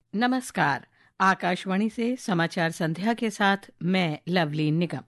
नमस्कार। आकाशवाणी से समाचार संध्या के साथ मैं लवली निगम।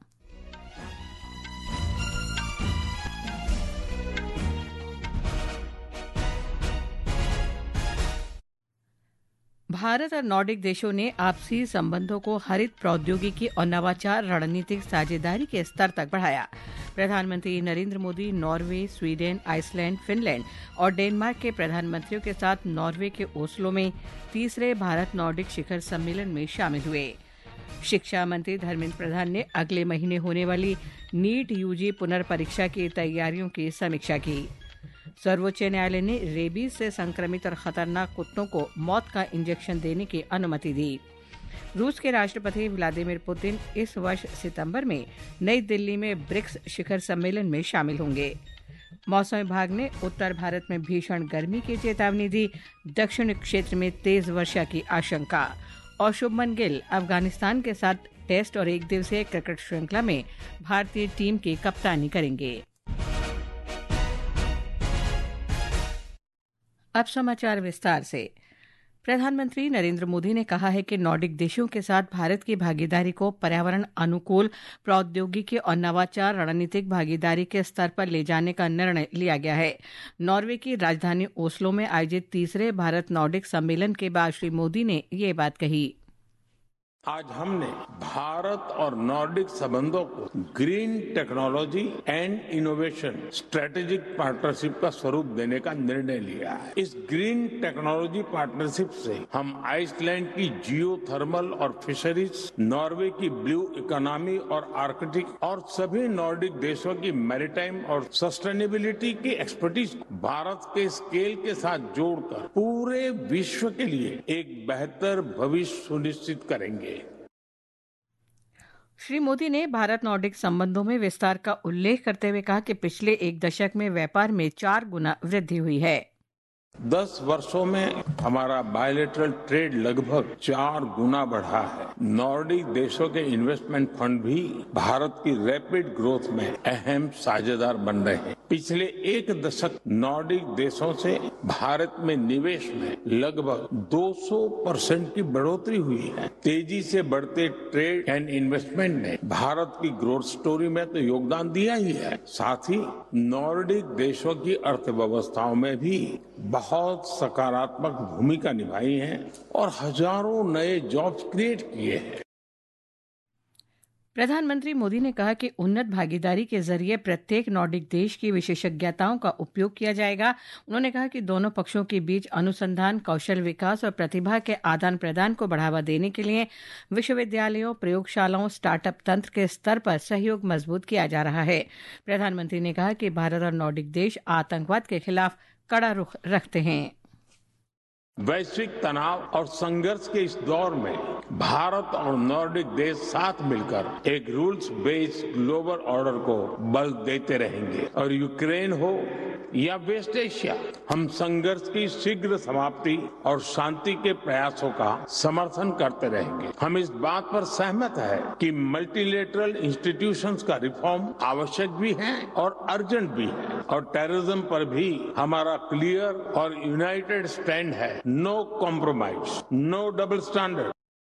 भारत और नॉर्डिक देशों ने आपसी संबंधों को हरित प्रौद्योगिकी और नवाचार रणनीतिक साझेदारी के स्तर तक बढ़ाया। प्रधानमंत्री Narendra Modi Norway, Sweden, Iceland, Finland और डेनमार्क के प्रधानमंत्रियों के साथ नॉर्वे के ओस्लो में तीसरे भारत नॉर्डिक शिखर सम्मेलन में शामिल हुए। शिक्षा मंत्री धर्मेंद्र प्रधान ने अगले महीने होने वाली नीट यूजी पुनर्परीक्षा की तैयारियों की समीक्षा की। सर्वोच्च न्यायालय ने रेबीज से संक्रमित और खतरनाक कुत्तों को मौत का इंजेक्शन देने की अनुमति दी। रूस के राष्ट्रपति व्लादिमीर पुतिन इस वर्ष सितंबर में नई दिल्ली में ब्रिक्स शिखर सम्मेलन में शामिल होंगे। मौसम विभाग ने उत्तर भारत में भीषण गर्मी की चेतावनी दी। दक्षिण क्षेत्र में तेज वर्षा की आशंका। और शुभमन गिल अफगानिस्तान के साथ टेस्ट और एक दिवसीय क्रिकेट श्रृंखला में भारतीय टीम की कप्तानी करेंगे। अब समाचार विस्तार से। प्रधानमंत्री नरेंद्र मोदी ने कहा है कि नॉर्डिक देशों के साथ भारत की भागीदारी को पर्यावरण अनुकूल प्रौद्योगिकी और नवाचार रणनीतिक भागीदारी के स्तर पर ले जाने का निर्णय लिया गया है। नॉर्वे की राजधानी ओस्लो में आयोजित तीसरे भारत नॉर्डिक सम्मेलन के बाद श्री मोदी ने ये बात कही। आज हमने भारत और नॉर्डिक संबंधों को green technology and innovation strategic partnership का स्वरूप देने का निर्णय लिया है। इस ग्रीन टेक्नोलॉजी पार्टनरशिप से हम आइसलैंड की जियो थर्मल और फिशरीज, नॉर्वे की ब्लू इकोनॉमी और आर्कटिक और सभी नॉर्डिक देशों की मैरीटाइम और सस्टेनेबिलिटी की एक्सपर्टीज भारत के स्केल के साथ जोड़कर पूरे विश्व के लिए एक बेहतर भविष्य सुनिश्चित करेंगे। श्री मोदी ने भारत नॉर्डिक संबंधों में विस्तार का उल्लेख करते हुए कहा कि पिछले एक दशक में व्यापार में 4 गुना वृद्धि हुई है। 10 वर्षों में हमारा बायलैटरल ट्रेड लगभग 4 गुना बढ़ा है। नॉर्डिक देशों के इन्वेस्टमेंट फंड भी भारत की रैपिड ग्रोथ में अहम साझेदार बन रहे हैं। पिछले एक दशक नॉर्डिक देशों से भारत में निवेश में लगभग 200% की बढ़ोतरी हुई है। तेजी से बढ़ते ट्रेड एंड इन्वेस्टमेंट ने भारत की ग्रोथ स्टोरी में तो योगदान दिया ही है, साथ ही नॉर्डिक देशों की अर्थव्यवस्थाओं में भी बहुत सकारात्मक भूमिका निभाई है और हजारों नए जॉब्स क्रिएट किए हैं। प्रधानमंत्री मोदी ने कहा कि उन्नत भागीदारी के जरिए प्रत्येक नॉर्डिक देश की विशेषज्ञताओं का उपयोग किया जाएगा। उन्होंने कहा कि दोनों पक्षों के बीच अनुसंधान, कौशल विकास और प्रतिभा के आदान प्रदान को बढ़ावा देने के लिए विश्वविद्यालयों, प्रयोगशालाओं, स्टार्टअप तंत्र के स्तर पर सहयोग मजबूत किया जा रहा है। प्रधानमंत्री ने कहा कि भारत और नॉर्डिक देश आतंकवाद के खिलाफ कड़ा रुख रखते हैं। वैश्विक तनाव और संघर्ष के इस दौर में भारत और नॉर्डिक देश साथ मिलकर एक रूल्स बेस्ड ग्लोबल ऑर्डर को बल देते रहेंगे। और यूक्रेन हो या वेस्ट एशिया, हम संघर्ष की शीघ्र समाप्ति और शांति के प्रयासों का समर्थन करते रहेंगे। हम इस बात पर सहमत है कि मल्टीलेटरल इंस्टीट्यूशंस का रिफॉर्म आवश्यक भी है और अर्जेंट भी है। और टेररिज्म पर भी हमारा क्लियर और यूनाइटेड स्टैंड है। No compromise, no double standard.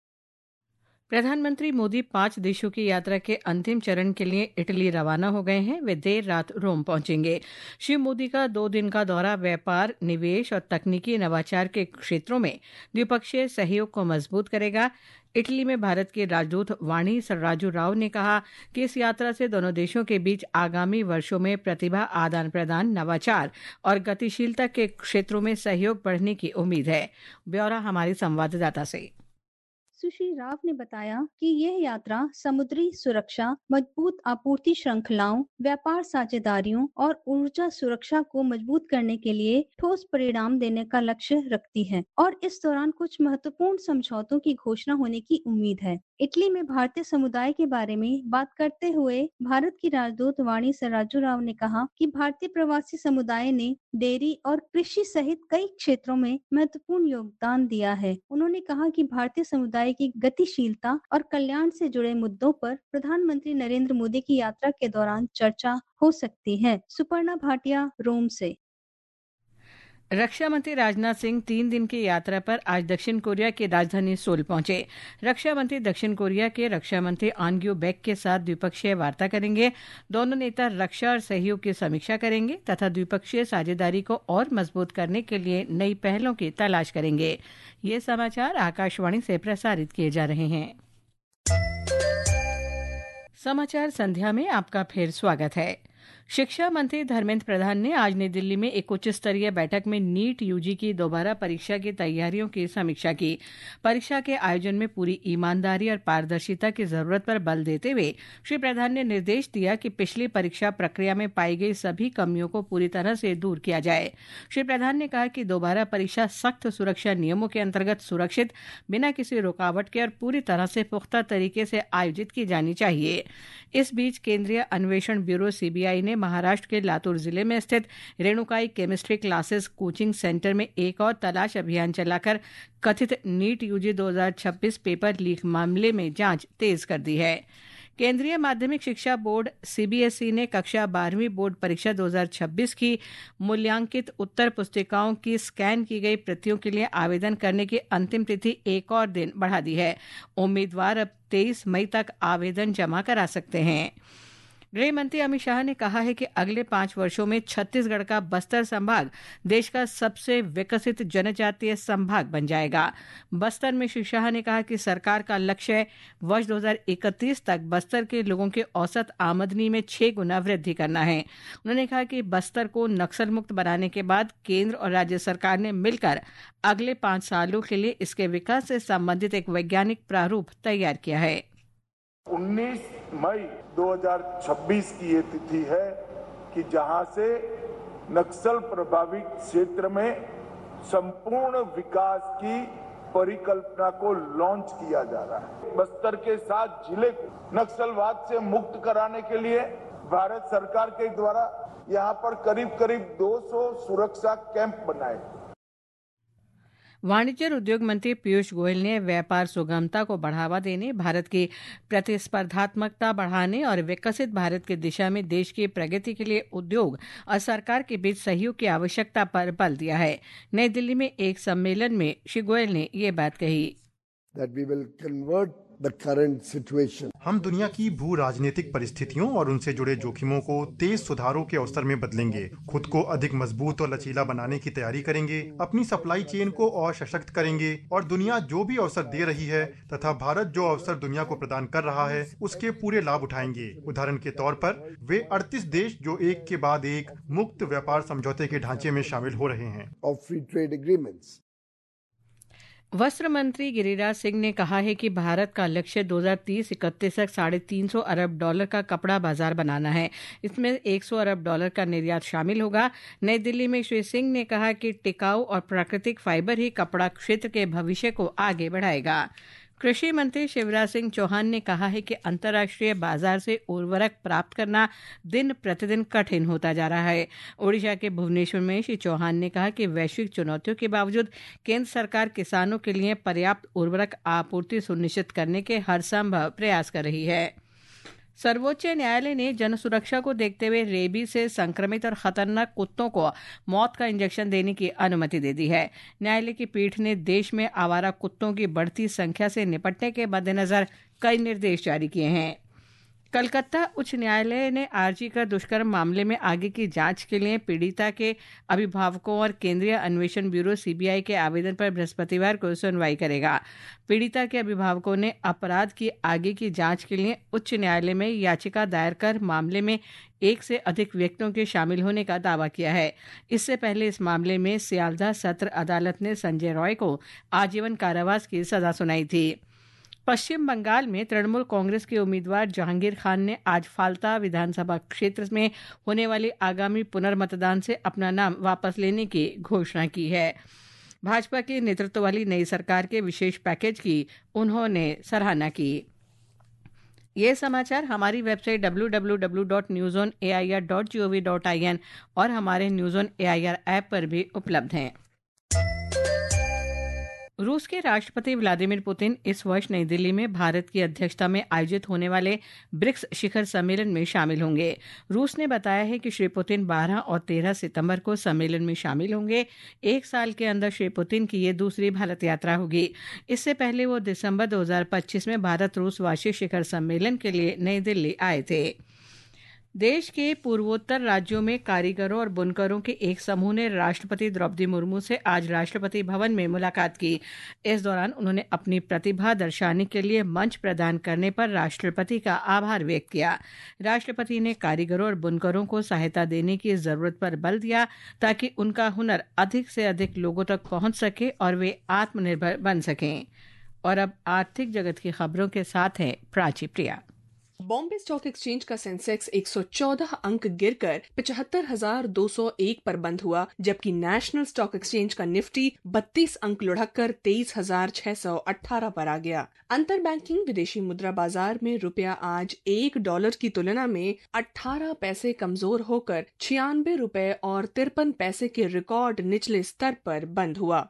प्रधानमंत्री मोदी 5 देशों की यात्रा के अंतिम चरण के लिए इटली रवाना हो गए हैं। वे देर रात रोम पहुंचेंगे। श्री मोदी का 2 दिन का दौरा व्यापार, निवेश और तकनीकी नवाचार के क्षेत्रों में द्विपक्षीय सहयोग को मजबूत करेगा। इटली में भारत के राजदूत वाणी सरराजू राव ने कहा कि इस यात्रा से दोनों देशों के बीच आगामी वर्षों में प्रतिभा आदान प्रदान, नवाचार और गतिशीलता के क्षेत्रों में सहयोग बढ़ने की उम्मीद है। ब्यौरा हमारी संवाददाता से। सुश्री राव ने बताया कि यह यात्रा समुद्री सुरक्षा, मजबूत आपूर्ति श्रृंखलाओं, व्यापार साझेदारियों और ऊर्जा सुरक्षा को मजबूत करने के लिए ठोस परिणाम देने का लक्ष्य रखती है और इस दौरान कुछ महत्वपूर्ण समझौतों की घोषणा होने की उम्मीद है। इटली में भारतीय समुदाय के बारे में बात करते हुए भारत की राजदूत वाणी सरराजू राव ने कहा कि भारतीय प्रवासी समुदाय ने डेयरी और कृषि सहित कई क्षेत्रों में महत्वपूर्ण योगदान दिया है। उन्होंने कहा कि भारतीय समुदाय की गतिशीलता और कल्याण से जुड़े मुद्दों पर प्रधानमंत्री नरेंद्र मोदी की यात्रा के दौरान चर्चा हो सकती है। सुपर्णा भाटिया, रोम से। रक्षा मंत्री राजनाथ सिंह 3 दिन की यात्रा पर आज दक्षिण कोरिया की राजधानी सोल पहुंचे। रक्षा मंत्री दक्षिण कोरिया के रक्षा मंत्री अन ग्यू बैक के साथ द्विपक्षीय वार्ता करेंगे। दोनों नेता रक्षा और सहयोग की समीक्षा करेंगे तथा द्विपक्षीय साझेदारी को और मजबूत करने के लिए नई पहलों की तलाश करेंगे। ये समाचार आकाशवाणी से प्रसारित किए जा रहे हैं। समाचार संध्या में आपका फिर स्वागत है। शिक्षा मंत्री धर्मेंद्र प्रधान ने आज नई दिल्ली में एक उच्च स्तरीय बैठक में नीट यूजी की दोबारा परीक्षा की तैयारियों की समीक्षा की। परीक्षा के आयोजन में पूरी ईमानदारी और पारदर्शिता की जरूरत पर बल देते हुए श्री प्रधान ने निर्देश दिया कि पिछली परीक्षा प्रक्रिया में पाई गई सभी कमियों को पूरी तरह से दूर किया जाए। श्री प्रधान ने कहा कि दोबारा परीक्षा सख्त सुरक्षा नियमों के अंतर्गत सुरक्षित, बिना किसी रुकावट के और पूरी तरह से पुख्ता तरीके से आयोजित की जानी चाहिए। इस बीच केंद्रीय अन्वेषण ब्यूरो सीबीआई ने महाराष्ट्र के लातूर जिले में स्थित Renukai chemistry classes coaching centre में एक और तलाश अभियान चलाकर कथित नीट यूजी 2026 पेपर लीक मामले में जांच तेज कर दी है। केंद्रीय माध्यमिक शिक्षा बोर्ड सीबीएसई ने कक्षा 12वीं बोर्ड परीक्षा 2026 की मूल्यांकित उत्तर पुस्तिकाओं की स्कैन की गई प्रतियों के लिए आवेदन करने की अंतिम तिथि एक और दिन बढ़ा दी है। उम्मीदवार अब 23 मई तक आवेदन जमा करा सकते हैं। गृह मंत्री अमित शाह ने कहा है कि अगले 5 वर्षों में छत्तीसगढ़ का बस्तर संभाग देश का सबसे विकसित जनजातीय संभाग बन जाएगा। बस्तर में श्री शाह ने कहा कि सरकार का लक्ष्य है वर्ष 2031 तक बस्तर के लोगों के औसत आमदनी में 6 गुना वृद्धि करना है। उन्होंने कहा कि बस्तर को नक्सल मुक्त बनाने के बाद केंद्र और राज्य सरकार ने मिलकर अगले 5 सालों के लिए इसके विकास से संबंधित एक वैज्ञानिक प्रारूप तैयार किया है। 19 मई 2026 की ये तिथि है कि जहां से नक्सल प्रभावित क्षेत्र में संपूर्ण विकास की परिकल्पना को लॉन्च किया जा रहा है। बस्तर के 7 जिले को नक्सलवाद से मुक्त कराने के लिए भारत सरकार के द्वारा यहां पर करीब 200 सुरक्षा कैंप बनाए। वाणिज्य और उद्योग मंत्री पीयूष गोयल ने व्यापार सुगमता को बढ़ावा देने, भारत की प्रतिस्पर्धात्मकता बढ़ाने और विकसित भारत की दिशा में देश की प्रगति के लिए उद्योग और सरकार के बीच सहयोग की आवश्यकता पर बल दिया है। नई दिल्ली में एक सम्मेलन में श्री गोयल ने ये बात कही। हम दुनिया की भू राजनीतिक परिस्थितियों और उनसे जुड़े जोखिमों को तेज सुधारों के अवसर में बदलेंगे, खुद को अधिक मजबूत और लचीला बनाने की तैयारी करेंगे, अपनी सप्लाई चेन को और सशक्त करेंगे और दुनिया जो भी अवसर दे रही है तथा भारत जो अवसर दुनिया को प्रदान कर रहा है उसके पूरे लाभ उठाएंगे। उदाहरण के तौर पर वे 38 देश जो एक के बाद एक मुक्त व्यापार समझौते के ढांचे में शामिल हो रहे हैं। वस्त्र मंत्री गिरिराज सिंह ने कहा है कि भारत का लक्ष्य 2030-31 तक $350 अरब का कपड़ा बाजार बनाना है। इसमें $100 अरब का निर्यात शामिल होगा। नई दिल्ली में श्री सिंह ने कहा कि टिकाऊ और प्राकृतिक फाइबर ही कपड़ा क्षेत्र के भविष्य को आगे बढ़ाएगा। कृषि मंत्री शिवराज सिंह चौहान ने कहा है कि अंतर्राष्ट्रीय बाजार से उर्वरक प्राप्त करना दिन प्रतिदिन कठिन होता जा रहा है। ओडिशा के भुवनेश्वर में श्री चौहान ने कहा कि वैश्विक चुनौतियों के बावजूद केंद्र सरकार किसानों के लिए पर्याप्त उर्वरक आपूर्ति सुनिश्चित करने के हर संभव प्रयास कर रही है। सर्वोच्च न्यायालय ने जन सुरक्षा को देखते हुए रेबीज से संक्रमित और खतरनाक कुत्तों को मौत का इंजेक्शन देने की अनुमति दे दी है। न्यायालय की पीठ ने देश में आवारा कुत्तों की बढ़ती संख्या से निपटने के मद्देनजर कई निर्देश जारी किए हैं। कलकत्ता उच्च न्यायालय ने आरजी कर दुष्कर्म मामले में आगे की जांच के लिए पीड़िता के अभिभावकों और केंद्रीय अन्वेषण ब्यूरो सीबीआई के आवेदन पर बृहस्पतिवार को सुनवाई करेगा। पीड़िता के अभिभावकों ने अपराध की आगे की जांच के लिए उच्च न्यायालय में याचिका दायर कर मामले में 1 से अधिक व्यक्तियों के शामिल होने का दावा किया है। इससे पहले इस मामले में सियालदह सत्र अदालत ने संजय रॉय को आजीवन कारावास की सजा सुनाई थी। पश्चिम बंगाल में तृणमूल कांग्रेस के उम्मीदवार जहांगीर खान ने आज फाल्ता विधानसभा क्षेत्र में होने वाली आगामी पुनर्मतदान से अपना नाम वापस लेने की घोषणा की है। भाजपा के नेतृत्व वाली नई सरकार के विशेष पैकेज की उन्होंने सराहना की। ये समाचार हमारी वेबसाइट www.newsonair.gov.in और हमारे न्यूज़ ऑन एआईआर ऐप पर भी उपलब्ध हैं। रूस के राष्ट्रपति व्लादिमीर पुतिन इस वर्ष नई दिल्ली में भारत की अध्यक्षता में आयोजित होने वाले ब्रिक्स शिखर सम्मेलन में शामिल होंगे। रूस ने बताया है कि श्री पुतिन 12 और 13 सितंबर को सम्मेलन में शामिल होंगे। एक साल के अंदर श्री पुतिन की ये दूसरी भारत यात्रा होगी। इससे पहले वो दिसंबर 2025 में भारत रूस वार्षिक शिखर सम्मेलन के लिए नई दिल्ली आए थे। देश के पूर्वोत्तर राज्यों में कारीगरों और बुनकरों के एक समूह ने राष्ट्रपति द्रौपदी मुर्मू से आज राष्ट्रपति भवन में मुलाकात की। इस दौरान उन्होंने अपनी प्रतिभा दर्शाने के लिए मंच प्रदान करने पर राष्ट्रपति का आभार व्यक्त किया। राष्ट्रपति ने कारीगरों और बुनकरों को सहायता देने की जरूरत पर बल दिया ताकि उनका हुनर अधिक से अधिक लोगों तक पहुंच सके और वे आत्मनिर्भर बन सकें। और अब आर्थिक जगत की खबरों के साथ हैं प्राची प्रिया। बॉम्बे स्टॉक एक्सचेंज का सेंसेक्स 114 अंक गिरकर 75,201 पर बंद हुआ, जबकि नेशनल स्टॉक एक्सचेंज का निफ्टी 32 अंक लुढ़ककर 23,618 पर आ गया। अंतर बैंकिंग विदेशी मुद्रा बाजार में रुपया आज $1 की तुलना में 18 पैसे कमजोर होकर 96 रुपए और 53 पैसे के रिकॉर्ड निचले स्तर पर बंद हुआ।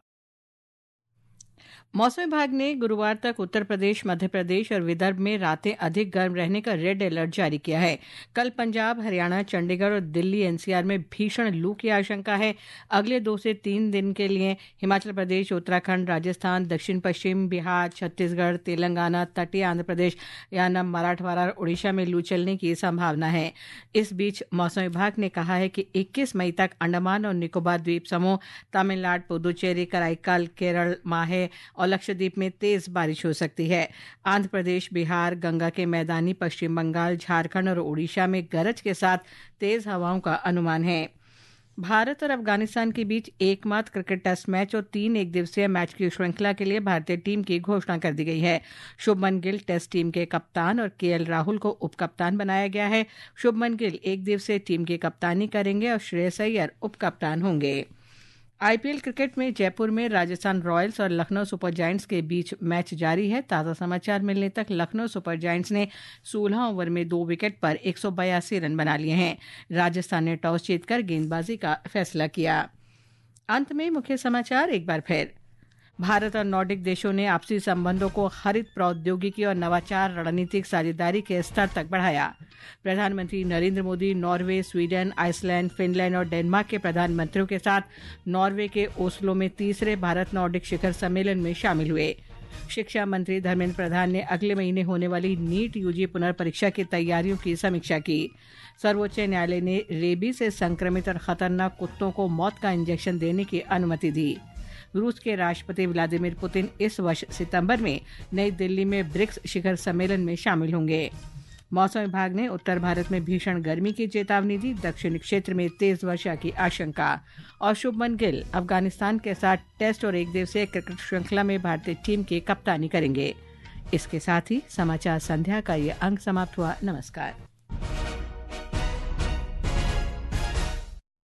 मौसम विभाग ने गुरुवार तक उत्तर प्रदेश, मध्य प्रदेश और विदर्भ में रातें अधिक गर्म रहने का रेड अलर्ट जारी किया है। कल पंजाब, हरियाणा, चंडीगढ़ और दिल्ली एनसीआर में भीषण लू की आशंका है। अगले 2 से 3 दिन के लिए हिमाचल प्रदेश, उत्तराखंड, राजस्थान, दक्षिण पश्चिम बिहार, छत्तीसगढ़, तेलंगाना, तटीय आंध्र प्रदेश, यानम, मराठवाड़ा और उड़ीसा में लू चलने की संभावना है। इस बीच मौसम विभाग ने कहा है कि 21 मई तक अंडमान और निकोबार द्वीप समूह, तमिलनाडु, पुदुचेरी, कराईकल, केरल, माहे और लक्षद्वीप में तेज बारिश हो सकती है। आंध्र प्रदेश, बिहार, गंगा के मैदानी पश्चिम बंगाल, झारखंड और ओडिशा में गरज के साथ तेज हवाओं का अनुमान है। भारत और अफगानिस्तान के बीच एकमात्र क्रिकेट टेस्ट मैच और 3 एकदिवसीय मैच की श्रृंखला के लिए भारतीय टीम की घोषणा कर दी गई है। शुभमन गिल टेस्ट टीम के कप्तान और केएल राहुल को उप कप्तान बनाया गया है। शुभमन गिल एकदिवसीय टीम की कप्तानी करेंगे और श्रेयस अय्यर उप कप्तान होंगे। आईपीएल क्रिकेट में जयपुर में राजस्थान रॉयल्स और लखनऊ सुपर जायंट्स के बीच मैच जारी है। ताज़ा समाचार मिलने तक लखनऊ सुपर जायंट्स ने 16 ओवर में 2 विकेट पर 182 रन बना लिए हैं। राजस्थान ने टॉस जीतकर गेंदबाजी का फैसला किया। अंत में मुख्य समाचार एक बार फिर। भारत और नॉर्डिक देशों ने आपसी संबंधों को हरित प्रौद्योगिकी और नवाचार रणनीतिक साझेदारी के स्तर तक बढ़ाया। प्रधानमंत्री Narendra Modi Norway, Sweden, Iceland, Finland और डेनमार्क के प्रधानमंत्रियों के साथ नॉर्वे के ओस्लो में तीसरे भारत नॉर्डिक शिखर सम्मेलन में शामिल हुए। शिक्षा मंत्री धर्मेंद्र प्रधान ने अगले महीने होने वाली नीट यूजी पुनर्परीक्षा की तैयारियों की समीक्षा की। सर्वोच्च न्यायालय ने रेबीज से संक्रमित और खतरनाक कुत्तों को मौत का इंजेक्शन देने की अनुमति दी। रूस के राष्ट्रपति व्लादिमीर पुतिन इस वर्ष सितंबर में नई दिल्ली में ब्रिक्स शिखर सम्मेलन में शामिल होंगे। मौसम विभाग ने उत्तर भारत में भीषण गर्मी की चेतावनी दी। दक्षिणी क्षेत्र में तेज वर्षा की आशंका। और शुभमन गिल अफगानिस्तान के साथ टेस्ट और एकदिवसीय क्रिकेट श्रृंखला में भारतीय टीम की कप्तानी करेंगे। इसके साथ ही समाचार संध्या का ये अंक समाप्त हुआ। नमस्कार।